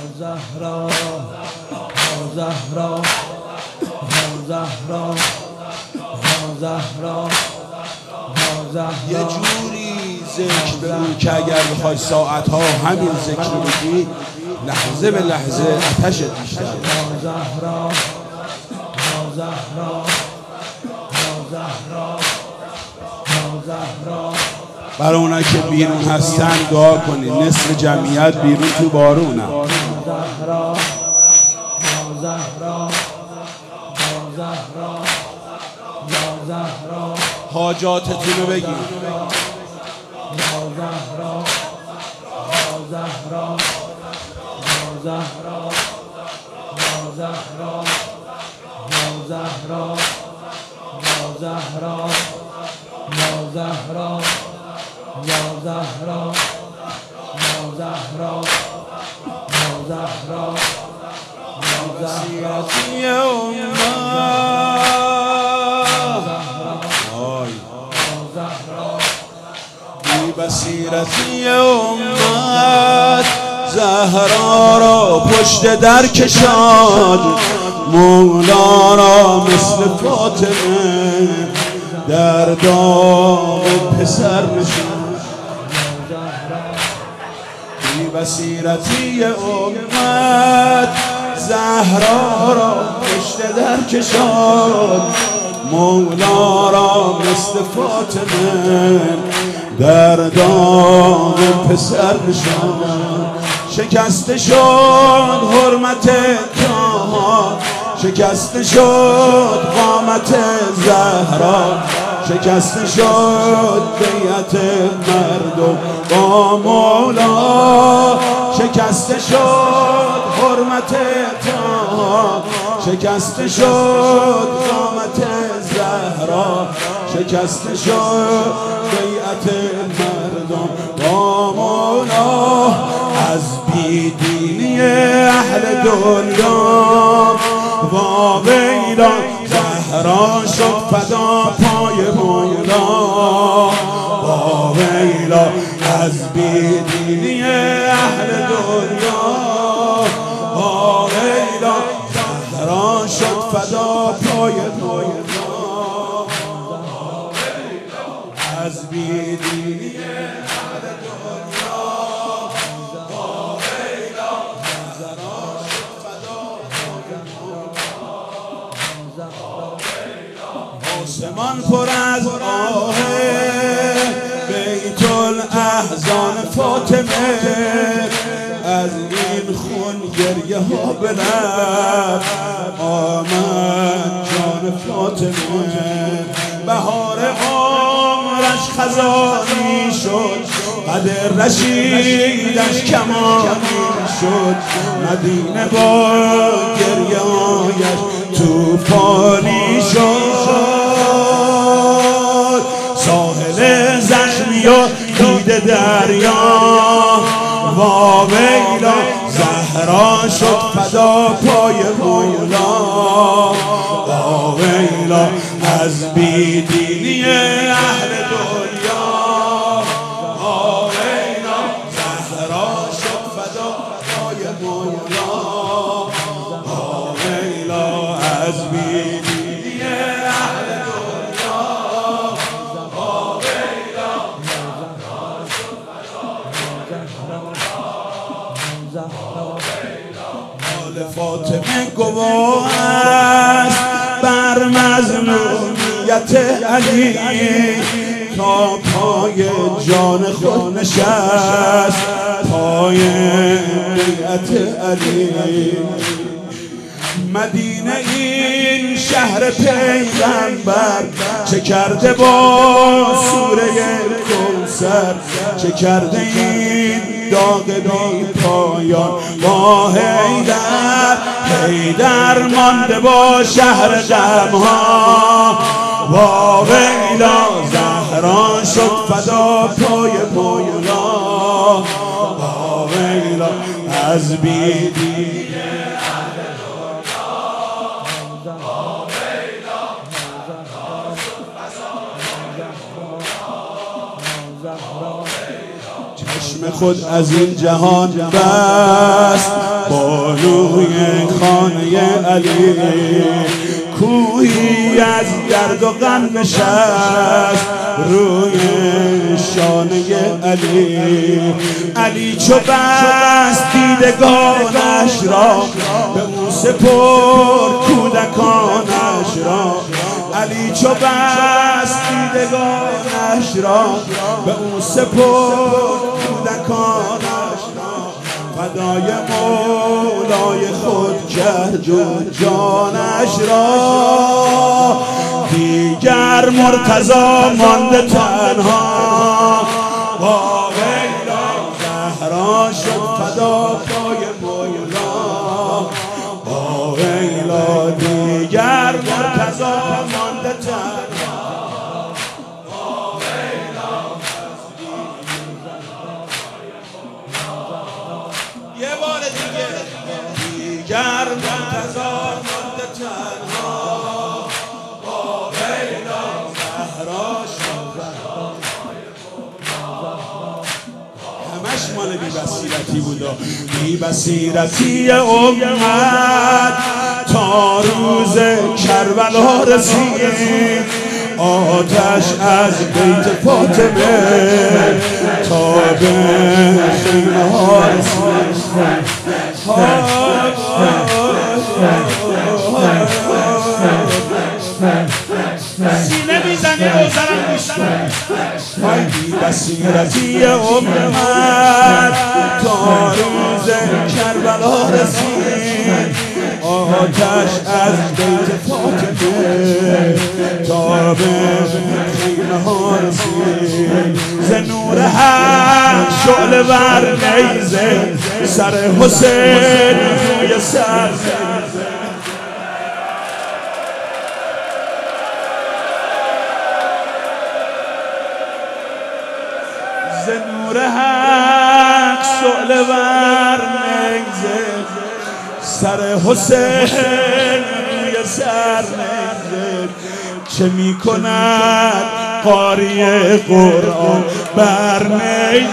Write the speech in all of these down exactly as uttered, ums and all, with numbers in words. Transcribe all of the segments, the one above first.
زهرا زهرا زهرا زهرا زهرا یه جوری ذکر بگو که اگر بخوای ساعتها همین ذکر رو بگی لحظه به لحظه آتشت بیشتر. زهرا زهرا زهرا زهرا. برای اونایی که بیرون هستن دعا کنید، نصف جمعیت بیرون تو بارونه. زهرا زهرا زهرا زهرا. حاجاتتون رو بگید. زهرا زهرا زهرا زهرا زهرا زهرا زهرا زهرا زهرا زهرا. بصیرتی امت بی بصیرتی امت زهرا را پشت در کشاد، مولا را مثل فاطمه در دام پسر نشاند. بی بصیرتی امت زهرا را پشت در کشاد، مولا را مثل فاطمه در دام پسر نشاند. شکسته شد حرمت جهان، شکسته شد قامت زهرا، شکسته شد بیعت مردم با مولا، شکسته شد حرمت جهان، شکسته شد قامت زهرا، شکسته شد بیعت مردم با مولا. از بیدینی اهل دنیا و ویلا زهرا شد فدا پای مولا، با ویلا از بیدینی اهل دنیا با ویلا زهرا شد فدا پای مولا، از بیدینی اهل دنیا با ویلا زهرا شد فدا پای مولا. آسمان پر از آه بیت الاحزان فاطمه، از این خون گریه ها برفت آمد جان فاطمه. بهار عمرش خزانی شد، قدر رشیدش کمانی شد، مدینه با گریه هایش توفانی شد. ساحل زخمی و دیده دریا و ویلا زهرا شد فدا پای مولا، و ویلا از بیدینی اهل دنیا و ویلا زهرا شد فدا پای مولا، و ویلا از بیدینی اهل دنیا و ویلا زهرا شد حال فاطمه گواه است بر مظلومیت علی، تا پای جان خود نشست پای بیعت علی. مدینه این شهر پیغمبر چه کرده با سوره کوثر، چه کرده این داغ بی پایان با حیدر. حیدر مانده با شهر غمها با ویلا زهرا شد فدا پای مولا، با ویلا از بیدینی چشم خود از این جهان بست، بانوی خانه علی کوهی از درد و غم نشست روی شانه علی. علی چو بست دیدگانش را به او سپرد کودکانش را. علی چو بست دیدگانش را به او سپرد کودکانش را. فدای مولای خود کرد و جانش را. دیگر مرتضی مانده تنها با لیلا زهرا شد فدا پای مولا. با لیلا دیگر مرتضی مانده تنها با لیلا. یه بار دیگه دیگر مرتضی مانده تنها با لیلا زهرا شد. همش مال بی بصیرتی بود و بی بصیرتی امت تا روز کربلا رسید. آتش از بیت فاطمه تا به خیمه ها رسید. سینه میزنی روزنم گوش کن. ای بی بصیرتی امت تا روز کربلا رسید. آتش از بیت فاطمه تا به خیمه ها رسید. ز نور حق شعله ور نیزه سر حسین روی سر. ز نور حق شعله ور نیزه سر حسین روی سر نیزه. چه می کند قاری قرآن بر نیزه.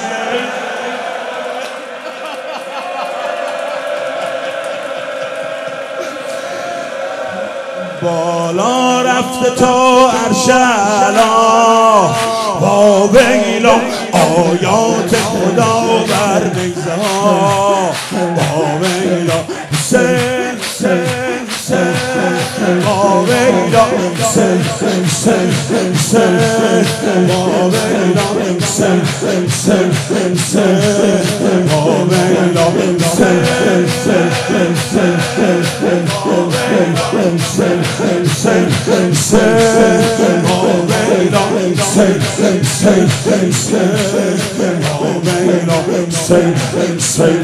بالا رفته تا عرش اعلی با ویلا آیات خدا بر نیزه ها. با ویلا حسین حسین حسین با ویلا حسین حسین حسین با ویلا حسین حسین حسین با ویلا حسین حسین حسین با ویلا حسین حسین حسین با ویلا حسین حسین حسین با ویلا حسین حسین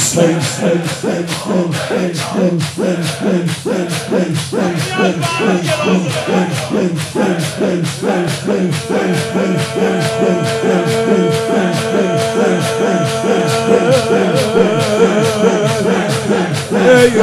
ای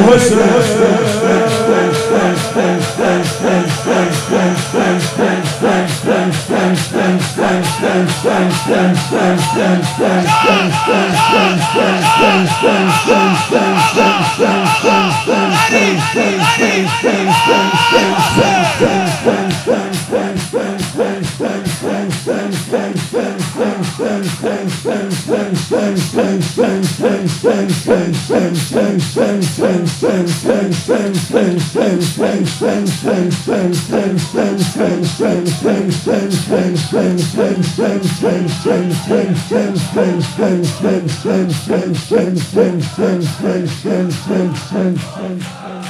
Hussey.